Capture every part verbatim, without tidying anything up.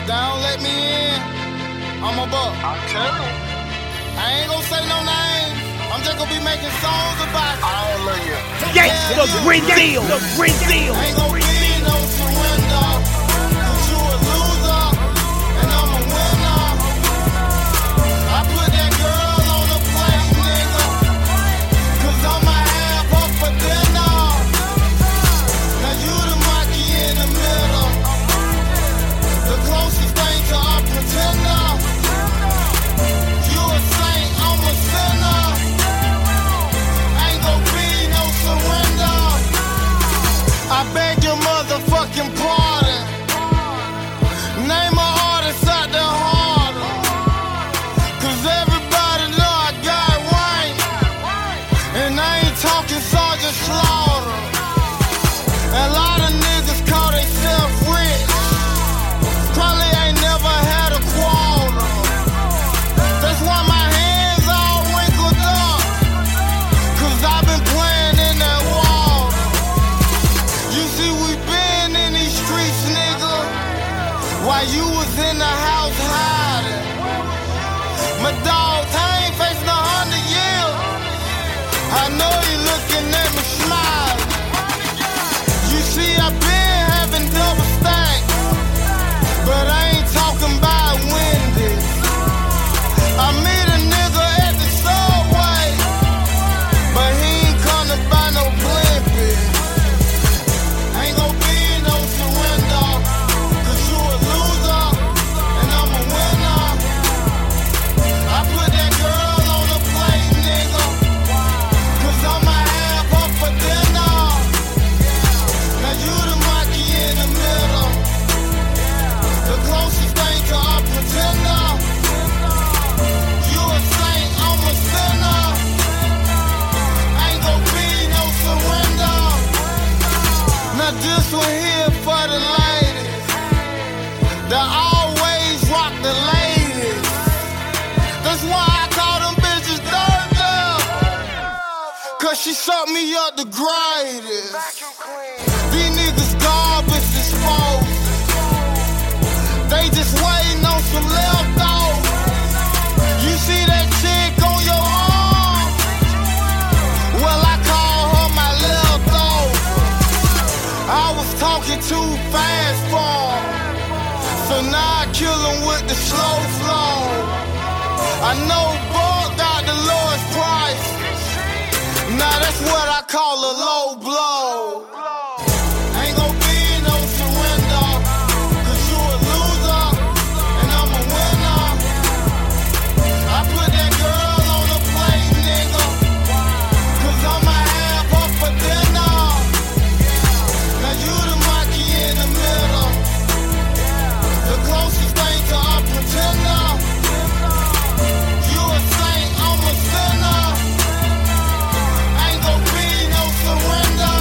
they don't let me in, I'm a buck. I'm telling you. I ain't gonna say no names. I'm just gonna be making songs about you. All of you. Gangsta Green Deal, the Green Deal. Ain't gonna be no surrender. Cause you a loser, and I'm a winner. I put that girl on the plate, nigga. Cause I'ma have her for dinner. Now you the monkey in the middle. The closest thing to a pretender. You a saint, I'm a sinner. Ain't gon' be no surrender. I beg your motherfucking pardon. Name an artist out there harder. Cause everybody know I got rank. And I ain't talking Sergeant Slaughter. A lot of niggas call themselves rich. Probably ain't never had a quarter. That's why my hands all wrinkled up. Cause I've been playing in that water. You see, we been in these streets, nigga, while you was in the house hiding. My dog, I ain't facing a hundred years. I know you looking at me smiling. You see, I been having double stack, but I ain't talking about Wendy's. I meet a nigga at the subway, but he ain't come to buy no Blimpie. Ain't gon' be no surrender. Cause you a loser, and I'm a winner. I put that girl on the plate, nigga. Cause I'ma have her for dinner. Now you the monkey in the middle. The closest thing to a pretender. You a saint, I'm a sinner. Ain't gon' be no surrender. Now this one here for the ladies that always rock the ladies. That's why I call them bitches dirt girl. Cause she sucked me up the greatest. These niggas garbage disposed. They just waiting on some leftovers. You see that chick on your arm? Well, I call her my leftover. I was talking too fast for him, so now I kill him with the slow flow. I know Buck got the lowest price. Now that's what I call a low blow. Ain't gon' be no surrender. Cause you a loser, and I'm a winner. I put that girl on the plate, nigga. Cause I'ma have her for dinner. Now you the monkey in the middle. The closest thing to a pretender. You a saint, I'm a sinner. Ain't gon' be no surrender.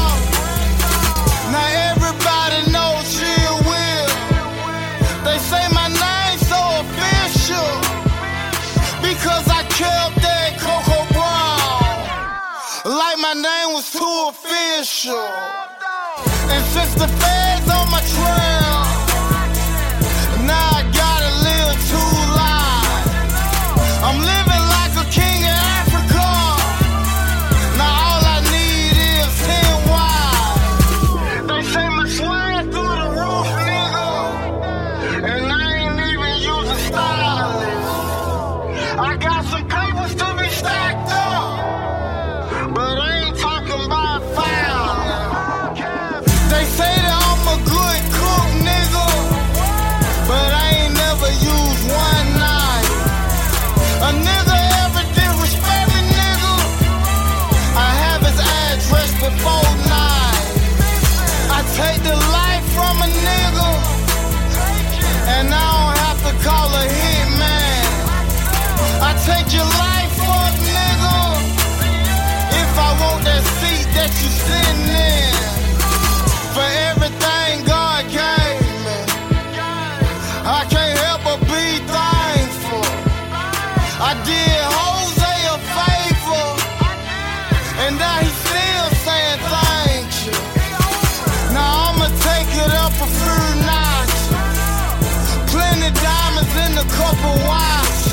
Now everybody knows Chill Will. They say my name's so official because I kept that Coco Brown like my name was too official. And since the feds on my trail, now I gotta live two lives. I'm living like a king in Africa. Now all I need is ten wives. They say my swag through the roof, nigga, and I ain't even using stylist. I got some papers to be stacked up, but I ain't talking about filing. They say that I'm a good cook, nigga, but I ain't never used one knife. A nigga ever disrespect me, nigga, I have his address before night. I take the life from a nigga, and I don't have to call a hitman. I take your life up, nigga, if I want that seat that you sitting in. For everything God gave me, I can't help but be thankful. I did Jose a favor, and now he's still saying thank you. Now I'ma take it up a few notches. Plenty a couple wives.